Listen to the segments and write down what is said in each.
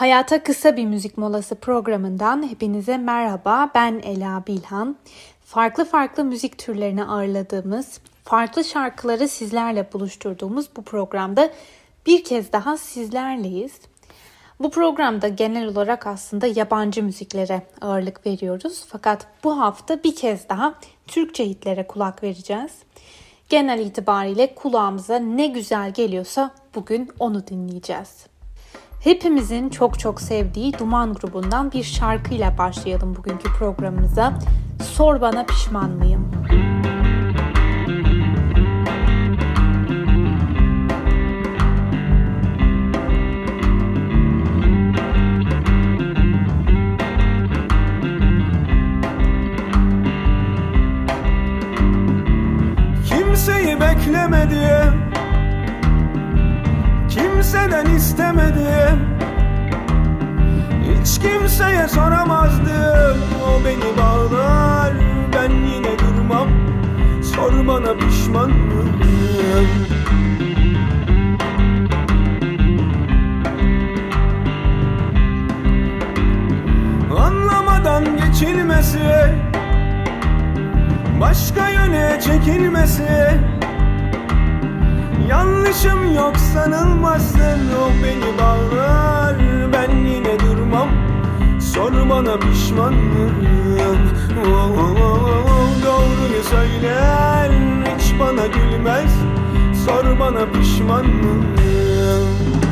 Hayata Kısa Bir Müzik Molası programından hepinize merhaba. Ben Ela Bilhan. Farklı müzik türlerini ağırladığımız, farklı şarkıları sizlerle buluşturduğumuz bu programda bir kez daha sizlerleyiz. Bu programda genel olarak aslında yabancı müziklere ağırlık veriyoruz. Fakat bu hafta bir kez daha Türkçe hitlere kulak vereceğiz. Genel itibariyle kulağımıza ne güzel geliyorsa bugün onu dinleyeceğiz. Hepimizin çok sevdiği Duman grubundan bir şarkıyla başlayalım bugünkü programımıza. Sor Bana Pişman Mıyım? Kimseyi beklemedim, kimseden istemedim, hiç kimseye soramazdım. O beni bağlar, ben yine durmam. Sor bana pişman mıyım? Anlamadan geçilmesi, başka yöne çekilmesi, yanlışım yok sanılmasın. O beni bağlar, ben yine durmam. Sor bana pişman mıyım? Doğruyu söyler, hiç bana gülmez. Sor bana pişman mıyım?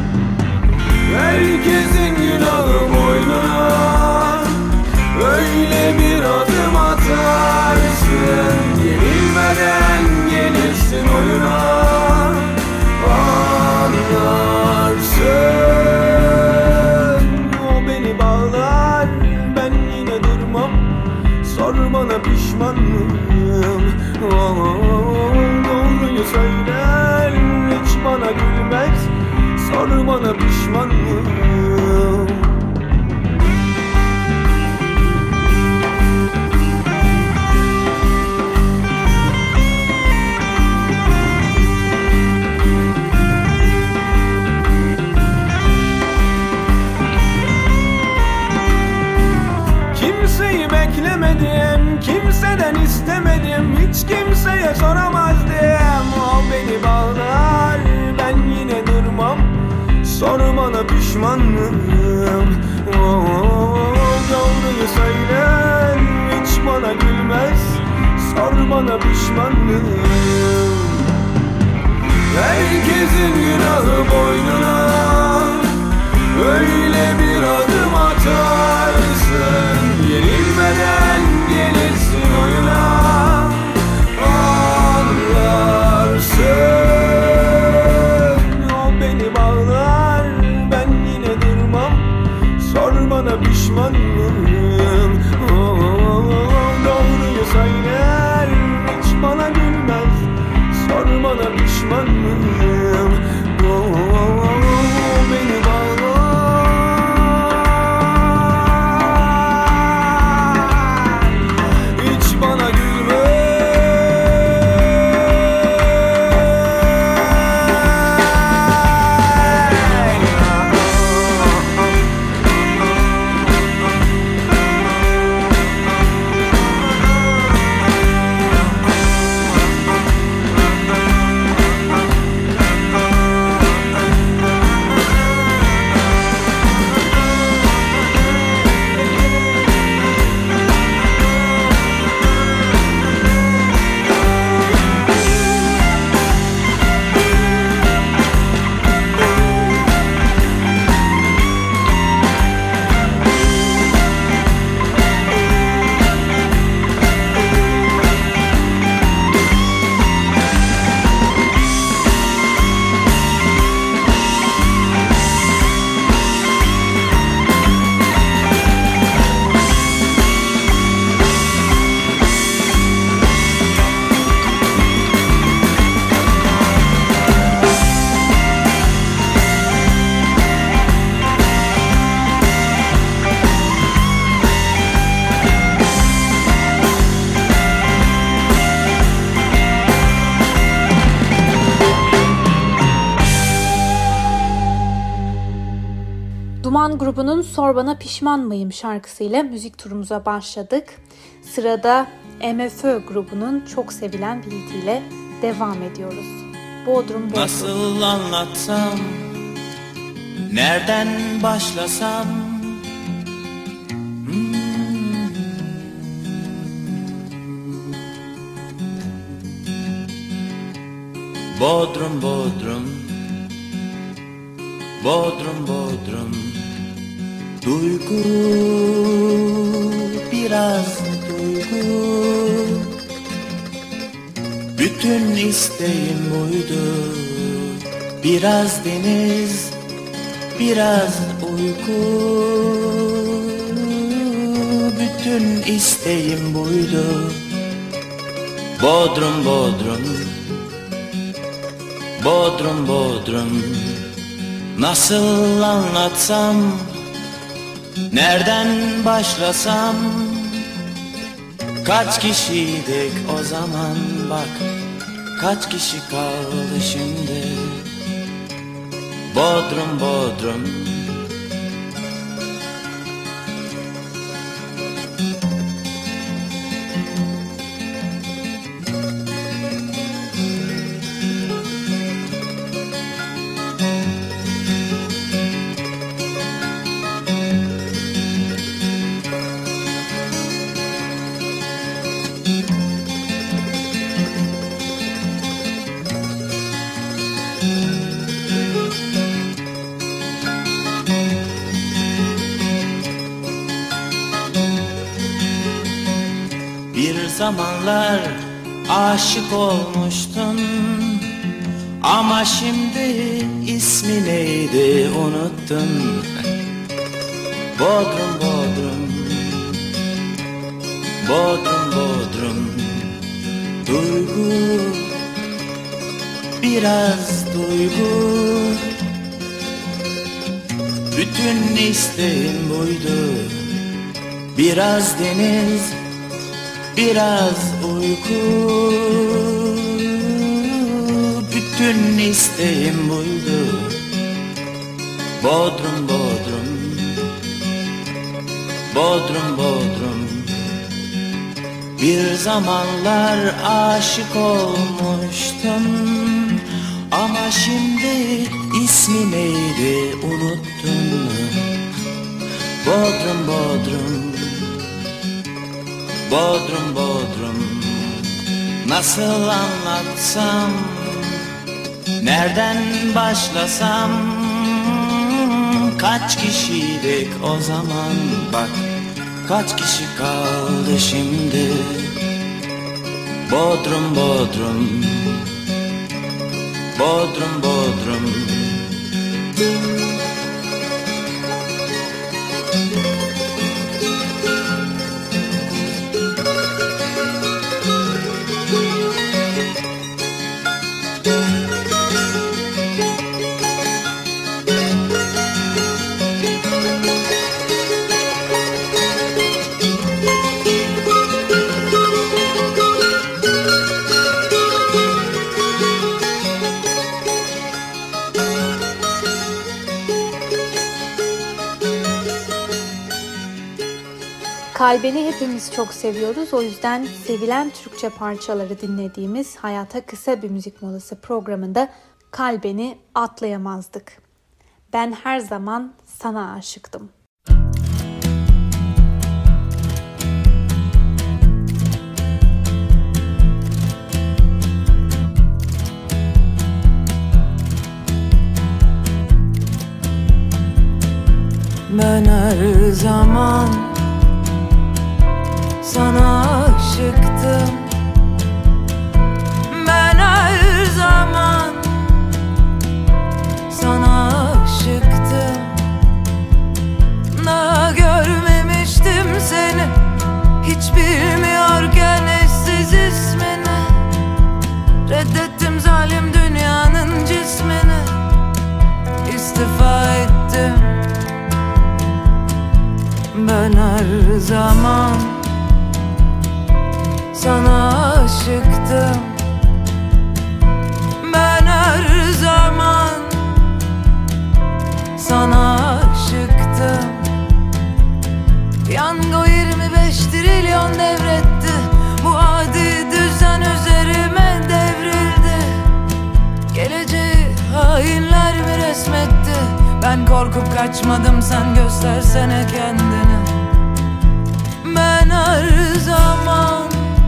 Herkesin günahı boynuna, öyle bir adım atarsın, yenilmeden gelirsin oyuna. Anlarsın, o beni bağlar, ben yine durmam. Sor bana pişman mıyım? Doğruyu söyler, hiç bana gülmez. Sor bana pişman mıyım? Kimseyi beklemedim, kimseden istemedim, hiç kimseye soramazdım. O beni bağlar, ben yine durmam. Sor bana pişman mıyım? Doğruyu söyler, hiç bana gülmez. Sor bana pişman mıyım? Herkesin günahı boynuna, öyle bir adım atarsın, yenilmeden gelirsin oyuna. Anlarsın, o beni bağlar, ben yine durmam. Sor bana pişman mıyım? Doğruyu söyler, hiç bana gülmez. Sor bana pişman mıyım? Beni bağlar, hiç bana gülmez. Zaman grubunun Sor Bana Pişman Mıyım şarkısıyla müzik turumuza başladık. Sırada MFÖ grubunun çok sevilen bir hitiyle devam ediyoruz. Bodrum. Nasıl anlatsam, nereden başlasam? Bodrum, Bodrum, Bodrum, Bodrum. Duygu, biraz duygu. Bütün isteğim buydu. Biraz deniz, biraz uyku. Bütün isteğim buydu. Bodrum, Bodrum, Bodrum, Bodrum. Nasıl anlatsam, nereden başlasam? Kaç kişiydik o zaman bak, kaç kişi kaldı şimdi? Bodrum, Bodrum. Bir zamanlar aşık olmuştun, ama şimdi ismi neydi unuttun. Bodrum, Bodrum, Bodrum, Bodrum. Duygu, biraz duygu. Bütün isteğim buydu. Biraz deniz, biraz uyku. Bütün isteğim buydu. Bodrum, Bodrum, Bodrum, Bodrum. Bir zamanlar aşık olmuştum, ama şimdi ismi neydi unuttun. Bodrum, Bodrum, Bodrum, Bodrum. Nasıl anlatsam, nereden başlasam? Kaç kişiydik o zaman bak, kaç kişi kaldı şimdi? Bodrum, Bodrum, Bodrum, Bodrum. Kalbeni hepimiz çok seviyoruz. O yüzden sevilen Türkçe parçaları dinlediğimiz Hayata Kısa Bir Müzik Molası programında Kalbeni atlayamazdık. Ben her zaman sana aşıktım. Ben her zaman sana aşıktım. Ben her zaman sana aşıktım. Daha görmemiştim seni, hiç bilmiyorken eşsiz ismini. Reddettim zalim dünyanın cismini, istifa ettim. Ben her zaman sana aşıktım. Ben her zaman sana aşıktım. korkup kaçmadım, sen göstersene kendini. Ben her zaman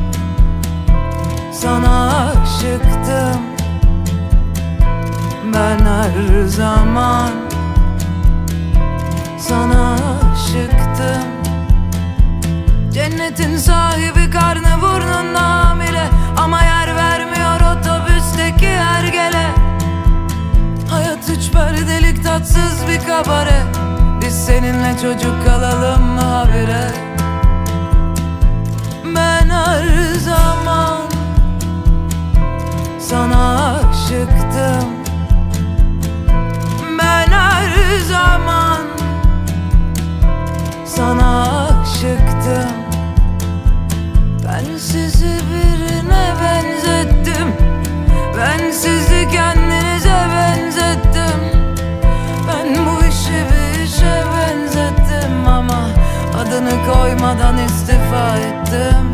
sana aşıktım. Ben her zaman sana aşıktım. Cennetin sahibi karnı burnunda hamile, ama yer vermiyor otobüsteki hergele. Hayat üç perdelik tatsız bir kabare. Biz seninle çocuk kalalım mı habire? Ben her zaman sana aşıktım. Ben her zaman sana aşıktım. Ben sizi birine benzettim. Ben sizi kendinize benzettim. Ben bu işi bir işe benzettim, ama adını koymadan istifa ettim.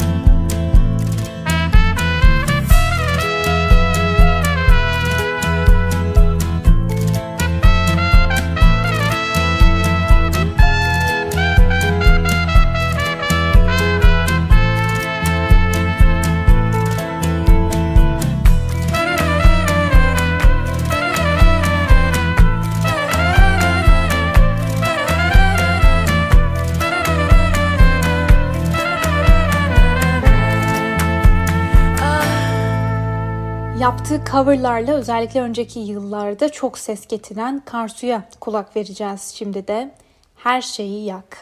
Yaptığı coverlarla özellikle önceki yıllarda çok ses getiren Karsu'ya kulak vereceğiz şimdi de. Her şeyi yak.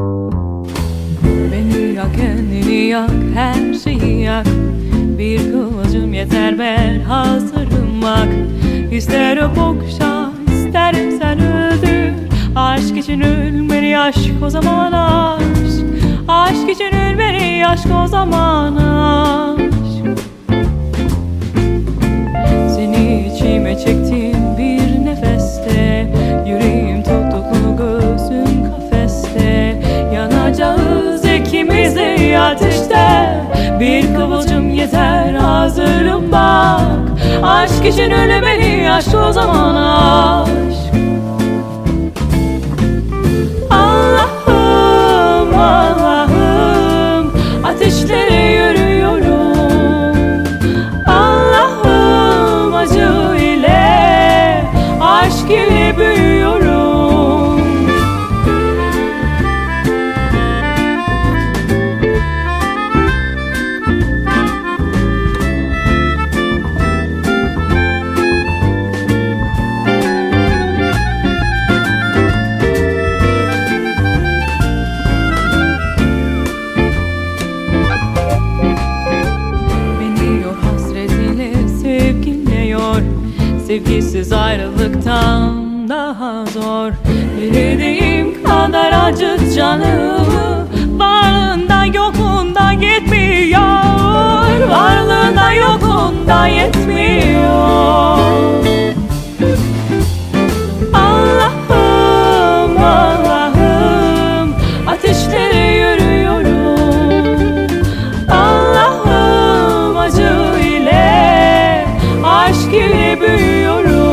Beni yak, kendini yak, her şeyi yak. Bir kıvılcım yeter, ben hazırım bak. İster öp okşa, isterim sen öldür. Aşk için ölmeli aşk, o zaman aşk. Aşk için ölmeli aşk, o zaman aşk. Seni içime çektim bir nefeste. Yüreğim tutuklu, gözüm kafeste. Yanacağız ikimiz de ateşte. Bir kıvılcım yeter, hazırım bak. Aşk için ölmeli aşk, o zaman aşk. Allah'ım, Allah'ım, ateşlere yürüyorum. Allah'ım, acı ile aşk ile büyüyorum. Sevgisiz ayrılıktan daha zor. Bildiğim kadar acıt canımı. Varlığında yokluğunda yetmiyor. Varlığında yokluğunda yetmiyor. Allah'ım, Allah'ım, ateşlere yürüyorum. Allah'ım, acı ile aşk ile büyüyorum.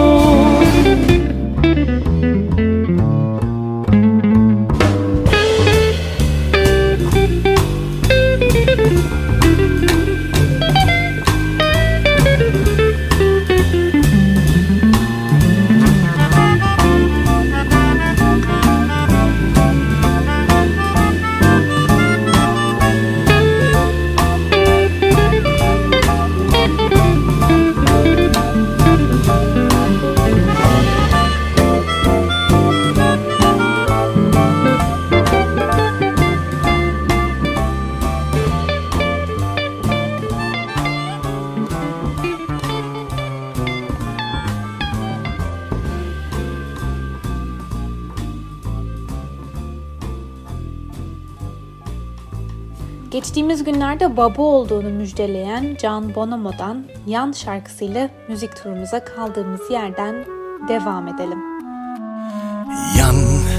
Geçtiğimiz günlerde baba olduğunu müjdeleyen Can Bonomo'dan Yan şarkısıyla müzik turumuza kaldığımız yerden devam edelim. Yan,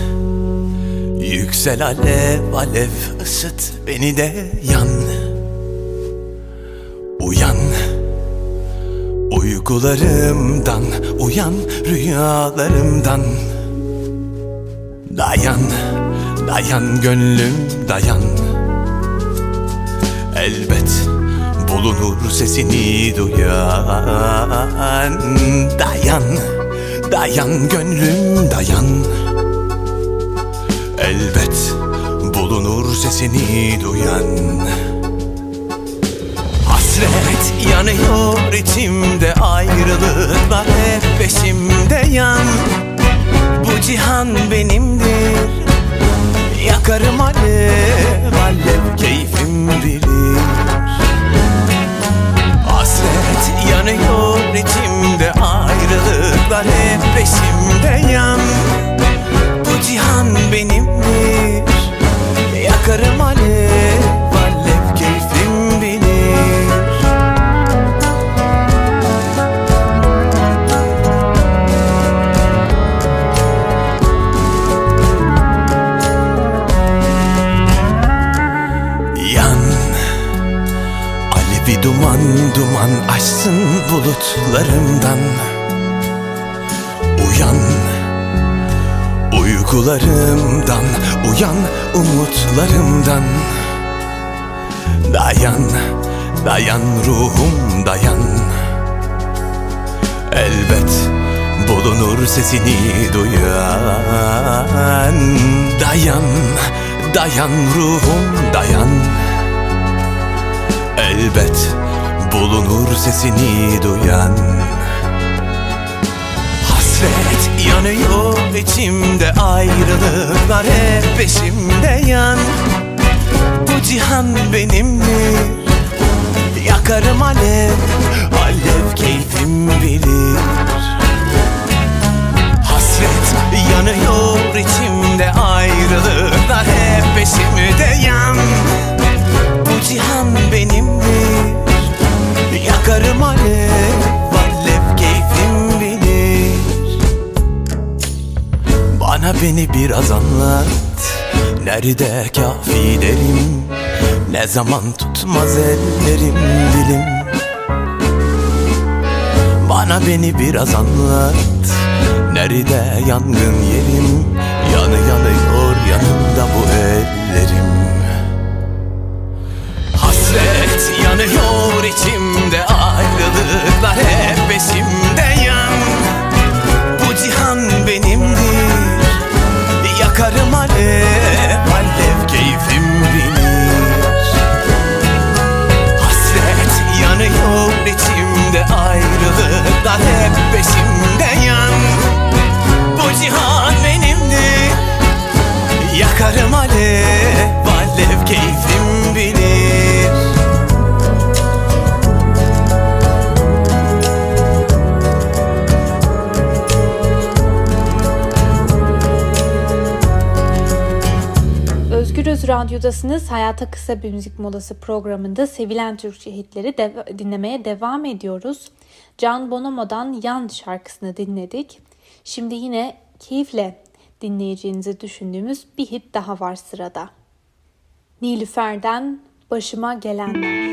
yüksel alev alev, ısıt beni de yan. Uyan, uykularımdan, uyan rüyalarımdan. Dayan, dayan gönlüm dayan. Elbet bulunur sesini duyan. Dayan, dayan gönlüm dayan. Elbet bulunur sesini duyan. Hasret yanıyor içimde, ayrılıklar hep peşimde yan. Bu cihan benimdir, yakarım alev alev keyfim bilir. Hasret yanıyor içimde, ayrılıklar hep peşimde yan. Bu cihan benimdir, yakarım alev alev keyfim bilir. Bir duman duman aşsın bulutlarımdan. Uyan uykularımdan, uyan umutlarımdan. Dayan, dayan ruhum dayan. Elbet bulunur sesini duyan. Dayan, dayan ruhum dayan. Elbet bulunur sesini duyan. Hasret yanıyor içimde, ayrılıklar hep peşimde yan. Bu cihan benimdir, yakarım alev alev keyfim bilir. Hasret yanıyor içimde, ayrılıklar hep peşimde yan. Bu cihan benimdir, yakarım alev alev keyfim bilir. Bana beni biraz anlat, nerede kafilerim? Ne zaman tutmaz ellerim dilim? Bana beni biraz anlat, nerede yangın yerim? Yanıyor yanımda bu ellerim. Hasret yanıyor içimde, ayrılıklar hep peşimde yan. Bu cihan benimdir, yakarım alev alev keyfim bilir. Hasret yanıyor içimde, ayrılıklar hep peşimde yan. Bu cihan benimdir, yakarım alev alev keyfim bilir. Özgürüz Radyo'dasınız. Hayata Kısa Bir Müzik Molası programında sevilen Türkçe hitleri dinlemeye devam ediyoruz. Can Bonomo'dan Yan şarkısını dinledik. Şimdi yine keyifle dinleyeceğinizi düşündüğümüz bir hit daha var sırada. Nilüfer'den Başıma Gelenler.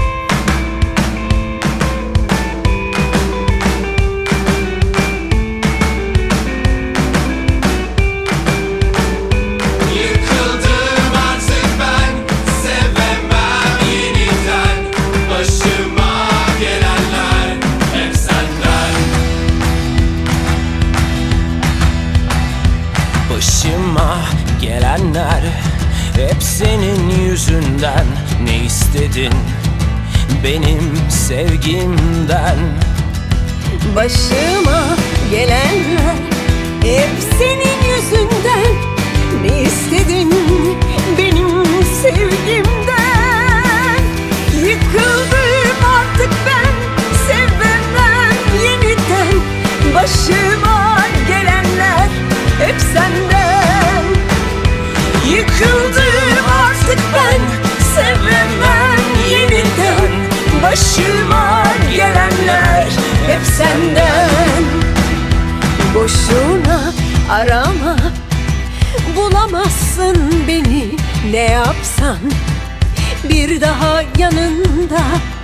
Başıma gelenler hep senin yüzünden. Ne istedin benim sevgimden? Başıma gelenler hep senin yüzünden. Ne istedin benim sevgimden? Yıkıldım artık ben, sevemem yeniden. Başıma gelenler hep senden. Yıkıldım artık ben, sevemem yeniden. Başıma gelenler hep senden. Boşuna arama, bulamazsın beni. Ne yapsan bir daha yanında.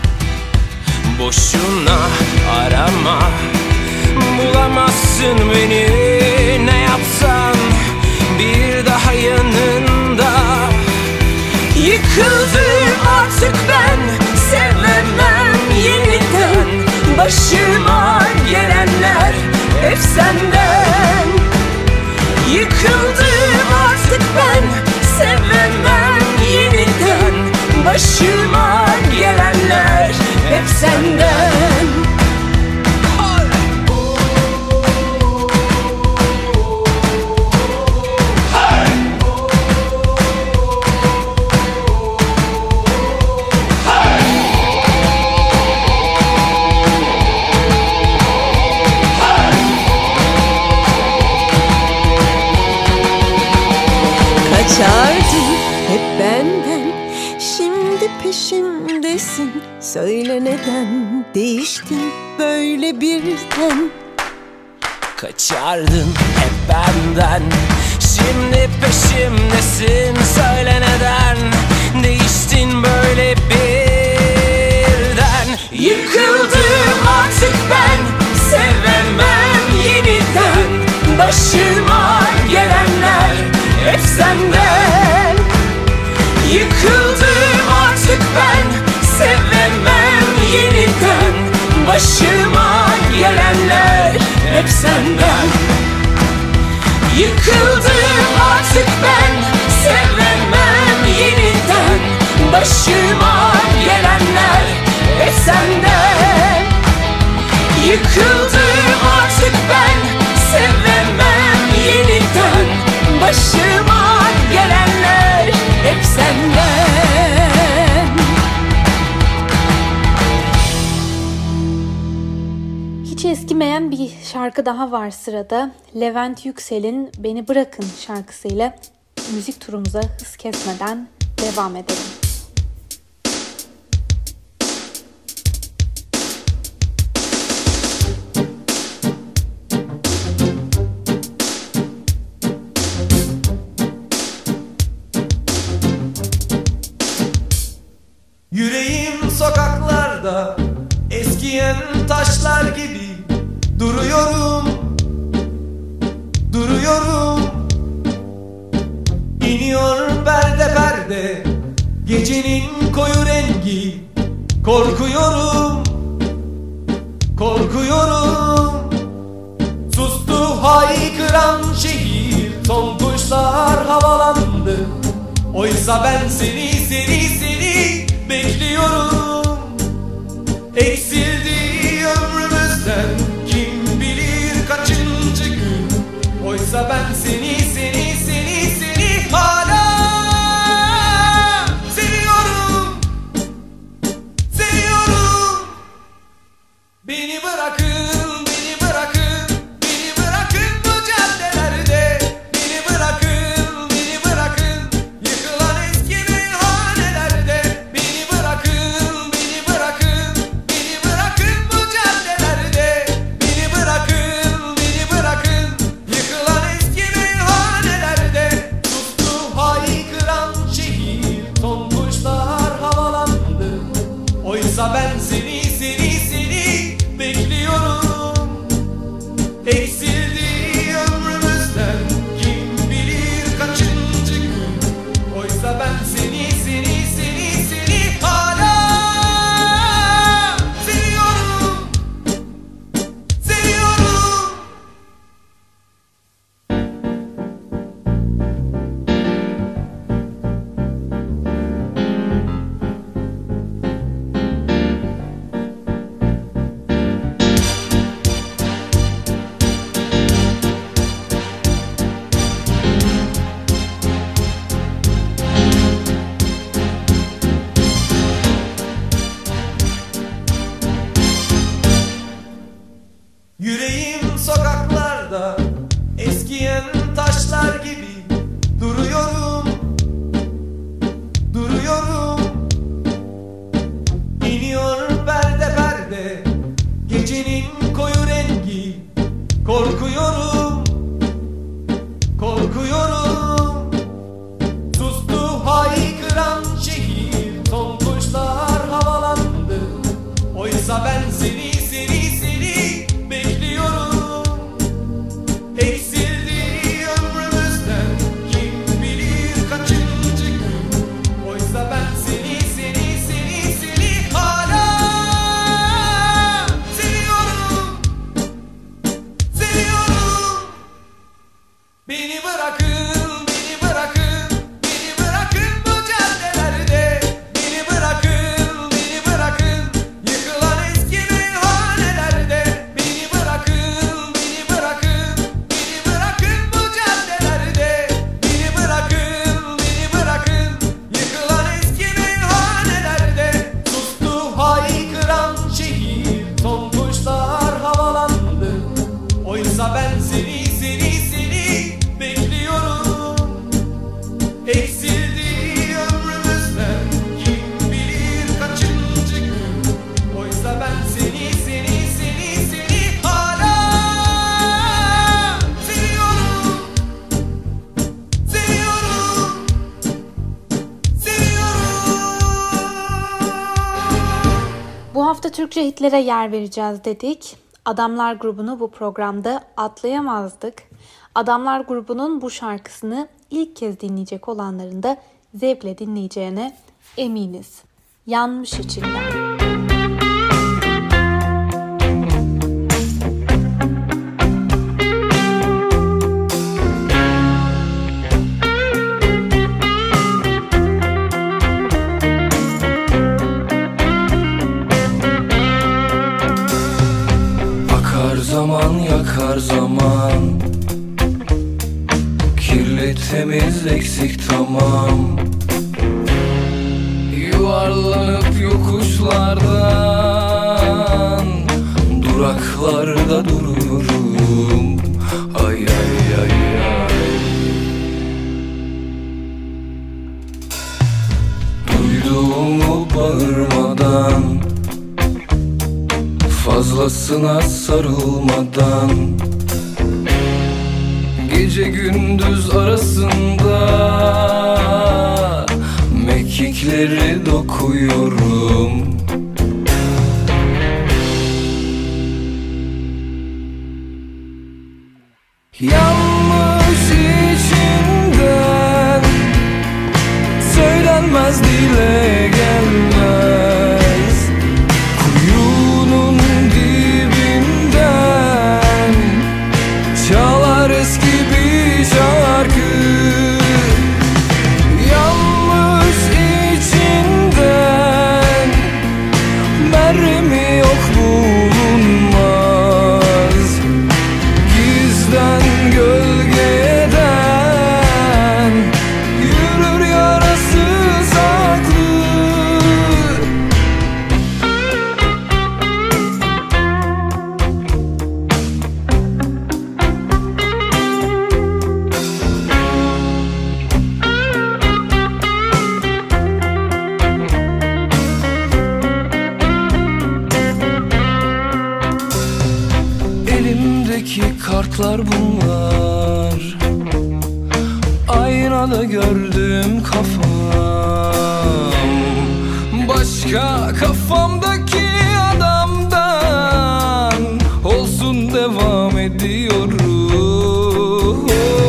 Boşuna arama, bulamazsın beni. Ne yapsan bir Başıma gelenler hep senden. Yıkıldım artık ben, sevemem yeniden. Başıma gelenler hep senden. Kaçardın hep benden, şimdi peşimdesin. Söyle neden değiştin böyle birden? Kaçardın hep benden, şimdi peşimdesin. Söyle neden değiştin böyle birden? Yıkıldım artık ben, sevemem yeniden. Başıma gelenler hep senden. Yıkıldım artık ben, sevemem yeniden. Başıma gelenler hep senden. Yıkıldım artık ben, sevemem yeniden. Başıma gelenler hep senden. Yıkıldım artık ben, sevemem yeniden. Başıma gelenler hep senden. Hiç eskimeyen bir şarkı daha var sırada. Levent Yüksel'in Beni Bırakın şarkısıyla müzik turumuza hız kesmeden devam edelim. Yüreğim sokaklarda eskiyen taşlar gibi duruyorum, duruyorum. İniyor perde perde gecenin koyu rengi. Korkuyorum, korkuyorum. Sustu haykıran şehir, son kuşlar havalandı. Oysa ben seni bekliyorum. Eksildi ömrümüzden kim bilir kaçıncı gün. Oysa ben seni hala seviyorum, seviyorum. Beni bırakın, beni bırakın, beni bırakın bu caddelerde. Beni bırakın, beni bırakın yıkılan eski meyhanelerde. Beni bırakın, beni bırakın, beni bırakın. hafta Türkçe hitlere yer vereceğiz dedik. Adamlar grubunu bu programda atlayamazdık. Adamlar grubunun bu şarkısını ilk kez dinleyecek olanların da zevkle dinleyeceğine eminiz. Yanmış içinden. Zaman yakar zaman, kirli temiz eksik tamam. Yuvarlanıp yokuşlardan duraklarda duruyorum. Ay ay ay ay. Duyduğumu bağırmadan, fazlasına sarılmadan, gece gündüz arasında mekikleri dokuyorum. Yanmış içinden, söylenmez dile gelmez. Kuyunun dibinden çalar eski bir şarkı. Yanmış içinden, merhemi yok bulunmaz. Gizden gölgeden yürür yarası saklı. Elimdeki kartlar bunlar, aynada gördüğüm kafam. Başka kafamdaki adamdan olsun devam ediyorum.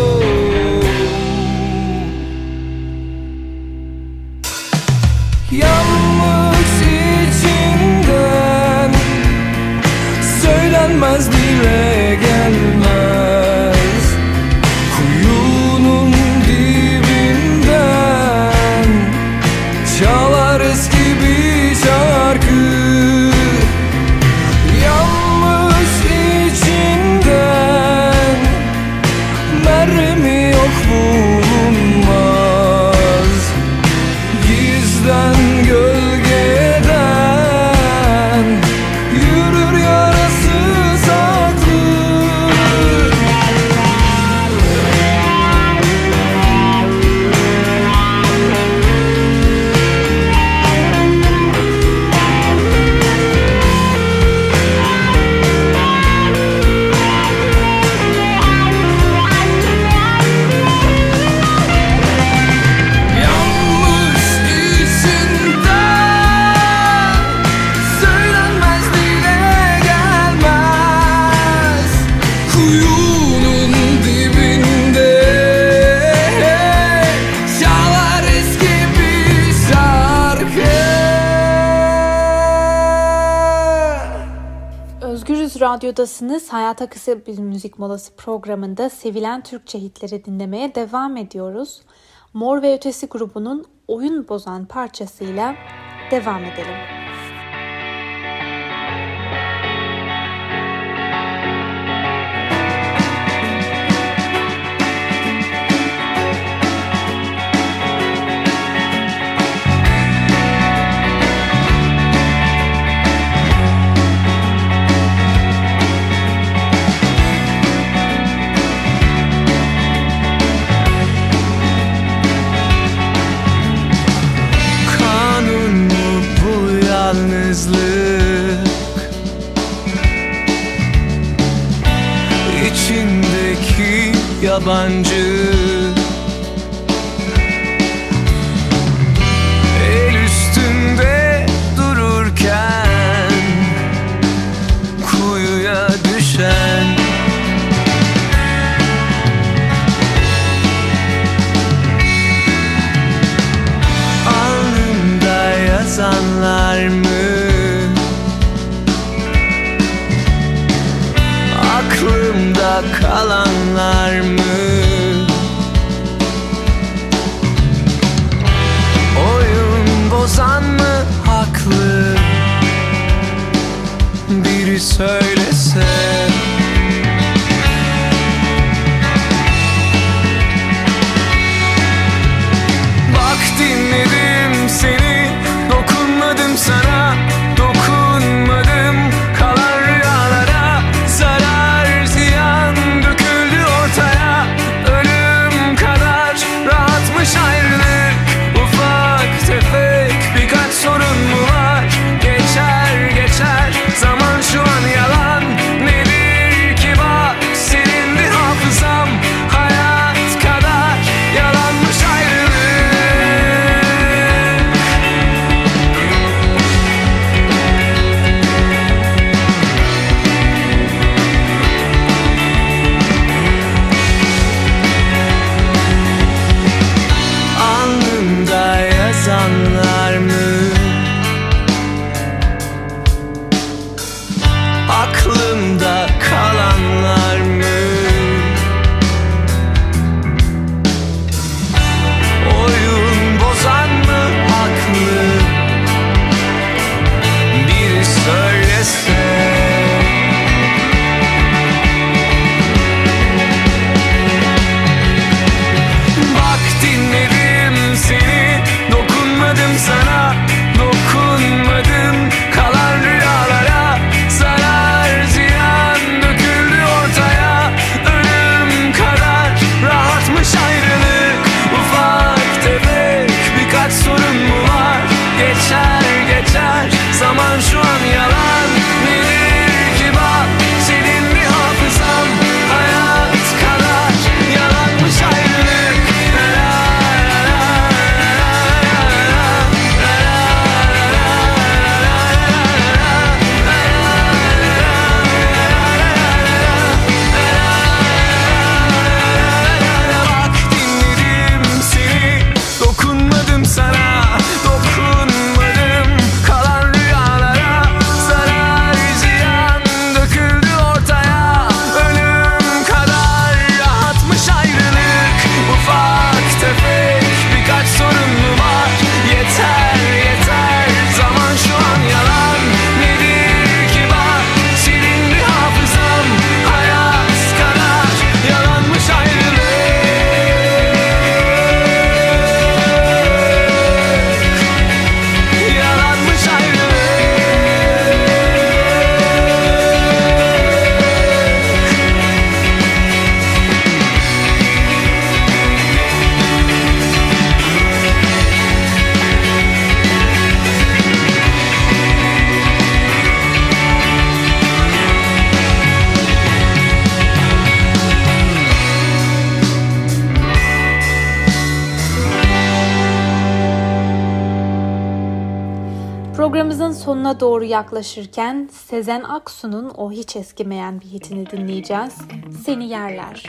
Yanmış içinden, söylenmez dile gelmez. Kuyunun dibinden çalar eski bir şarkı. Yanmış içinden, merhemi yok bulunmaz. Gizden gölgeden yürür yarası saklı. Yanmış içinden, söylenmez dile gelmez. Kuyunun dibinde çalar eski bir şarkı. Özgürüz Radyo'dasınız. Hayata Kısa Bir Müzik Molası programında sevilen Türkçe hitleri dinlemeye devam ediyoruz. Mor ve Ötesi grubunun Oyun Bozan parçasıyla devam edelim. Kanun mu bu yalnızlık? İçindeki yabancı, el üstünde dururken Programımızın sonuna doğru yaklaşırken Sezen Aksu'nun o hiç eskimeyen bir hitini dinleyeceğiz. Seni Yerler.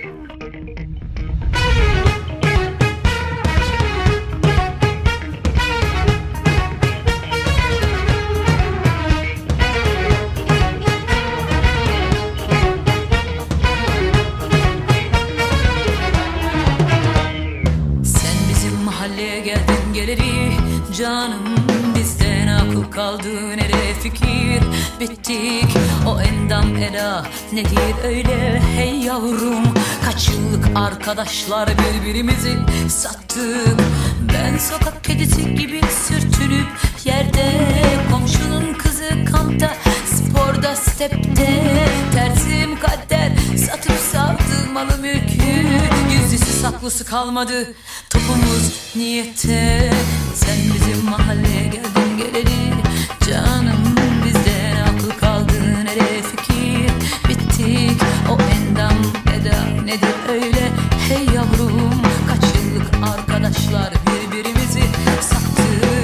Geldin geleli canım, bizden akıl kaldı nereye fikir, bittik o endam eda nedir öyle hey yavrum, kaç yıllık arkadaşlar birbirimizi sattık, ben sokak kedisi gibi sürtünüp yerde, komşunun kızı kampta sporda stepte, tersim kader satıp savdı malı mülkü, gizlisi saklısı kalmadı topumuz niyette, sen bizim mahalleye geldin geleli canım, bizden akıl kaldı nereye fikir, bittik o endam eda nedir öyle hey yavrum, kaç yıllık arkadaşlar birbirimizi sattık.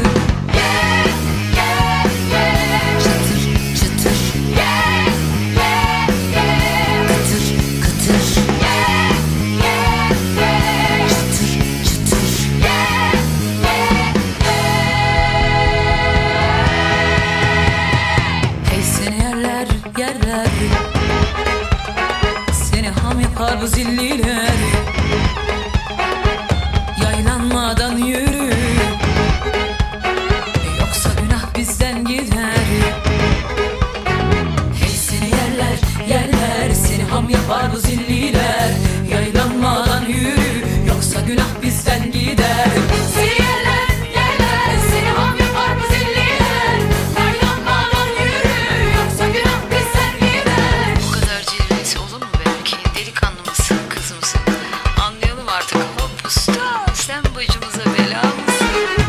Bu zilliler yaylanmadan yürü, yoksa günah bizden gider. Hey seni yerler yerler, seni ham yapar bu zilliler, yaylanmadan yürü, yoksa günah bizden gider. Seni yerler yerler, seni ham yapar bu zilliler, yaylanmadan yürü, yoksa günah bizden gider. Bu kadar cilvesi olur mu belki? Delikanlı mısın, kız mısın? Anlayalım artık. Hop usta, sen bacımıza bela mısın?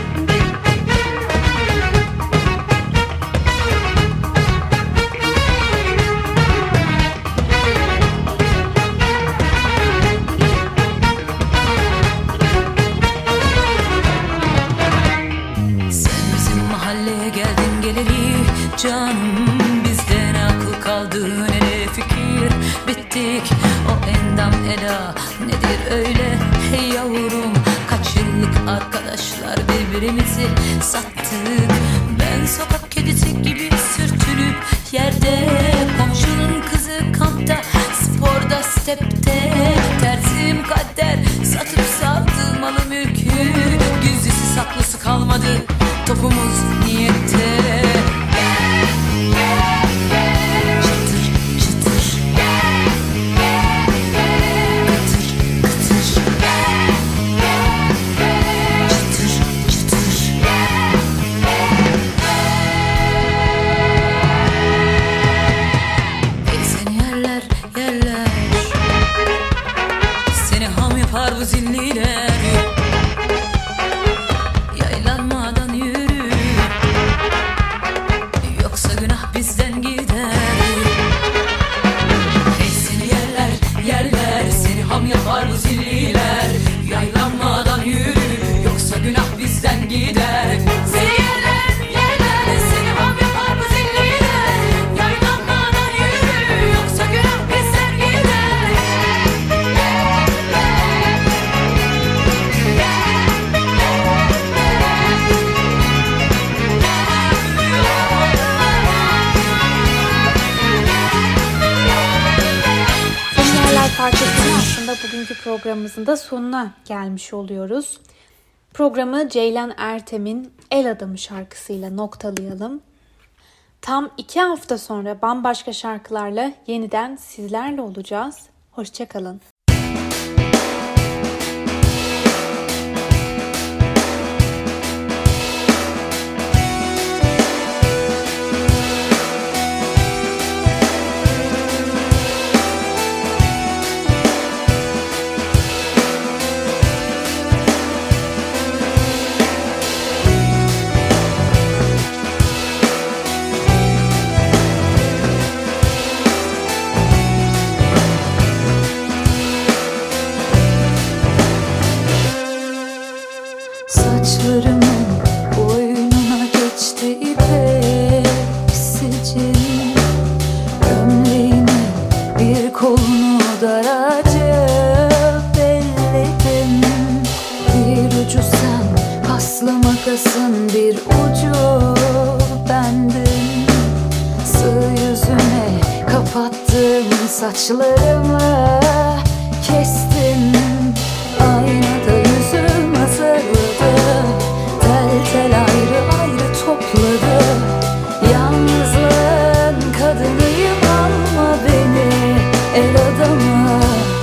Sen bizim mahalleye geldin geleli canım, bizden akıl kaldı nereye fikir, bittik o endam eda nedir öyle hey yavrum, kaç yıllık arkadaşlar birbirimizi sattık, ben sokak kedisi gibi sürtünüp yerde, komşunun kızı kampta sporda stepte, tersim kader satıp savdı malı mülkü, gizlisi saklısı kalmadı topumuz niyette. Bu zilliler yaylanmadan yürü, yoksa günah bizden gider. Hey seni yerler yerler, seni ham yapar bu zilliler, yaylanmadan yürü, yoksa günah bizden gider. Seni yerler yerler, seni ham yapar bu zilliler, yaylanmadan yürü, yoksa günah bizden gider. Parçasının aslında bugünkü programımızın da sonuna gelmiş oluyoruz. Programı Ceylan Ertem'in El Adamı şarkısıyla noktalayalım. Tam 2 hafta sonra bambaşka şarkılarla yeniden sizlerle olacağız. Hoşça kalın. Saçlarımın boynuna geçti saçlarımı kestim. Aynada yüzüm azaldı, tel tel ayrı ayrı topladı. Yalnızlığın kadınıyım, alma beni el adamı.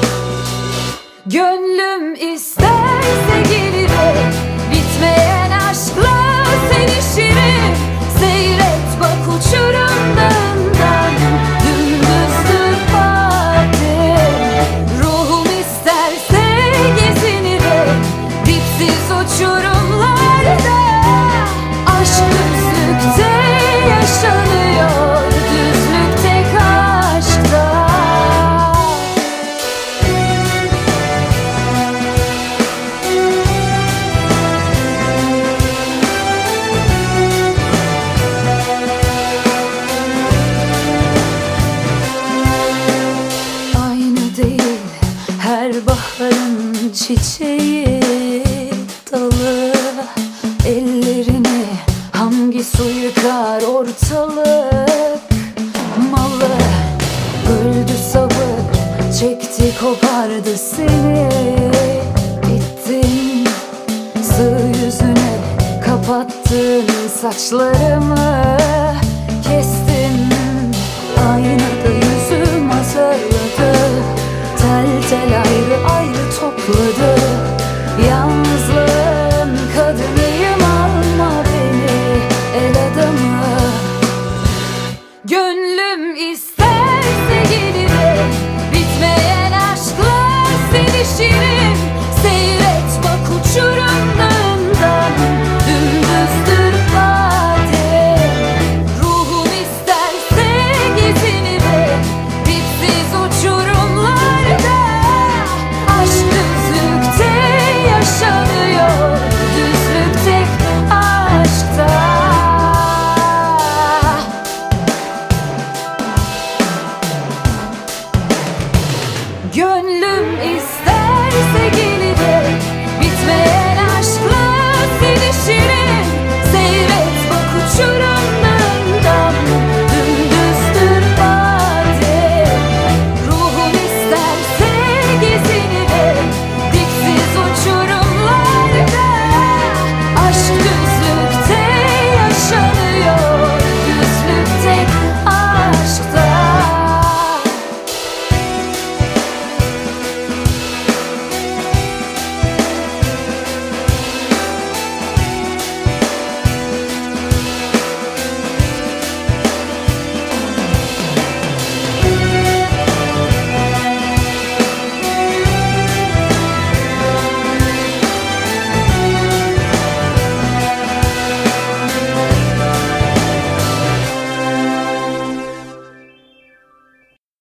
Gönlüm isterse gelirim, bitmeyen aşkla sevişirim. Seyret bak uçurum dağından, dümdüzdür vadim. Ruhum isterse gezinirim, dipsiz uçurumlarda. Aşk düzlükte yaşanıyor, düzlük tek aşkta. Aynı değil her baharın çiçeği dalı. Ellerini hangi su yıkar, ortalık malı. Öldü sabır, çekti kopardı seni. Gittin sığ yüzüne, kapattın saçlarımı.